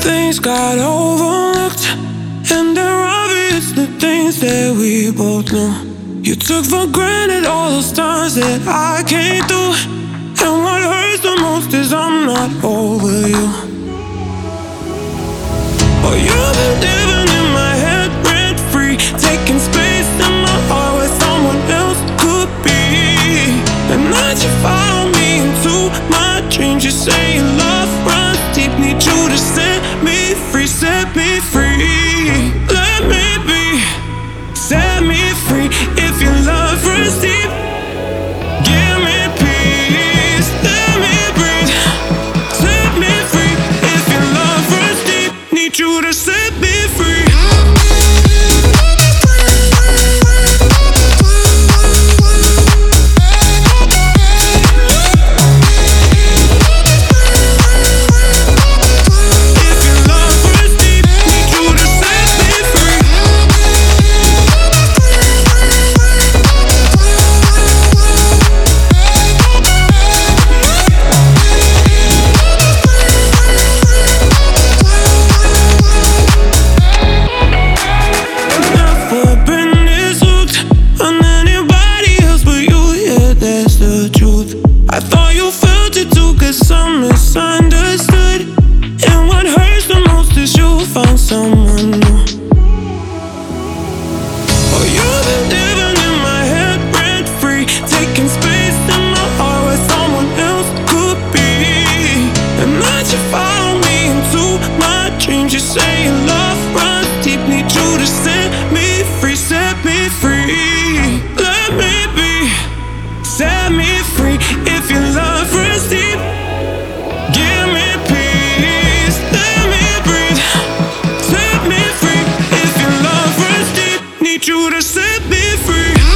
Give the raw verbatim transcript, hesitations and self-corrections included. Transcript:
things got overlooked, and they're obvious, the things that we both know. You took for granted all those times that I came through, and what hurts the most is I'm not over you. Oh, you've been living in my head rent free, taking space in my heart where someone else could be. And now you follow me into my dreams. You say your love runs deep, need you to set me free, set me free. Let me be, set me free. If your love runs deep, give me peace. Let me breathe, set me free. If your love runs deep, need you to set me free. I thought you felt it too, cause I'm misunderstood. And what hurts the most is you found someone new. Oh, you've been living in my head rent free, taking space in my heart where someone else could be. And now you follow me into my dreams. You say your love runs deep, need you to set me free, set me free. Let me be, set me free. If your love runs deep, give me peace. Let me breathe, set me free. If your love runs deep, need you to set me free.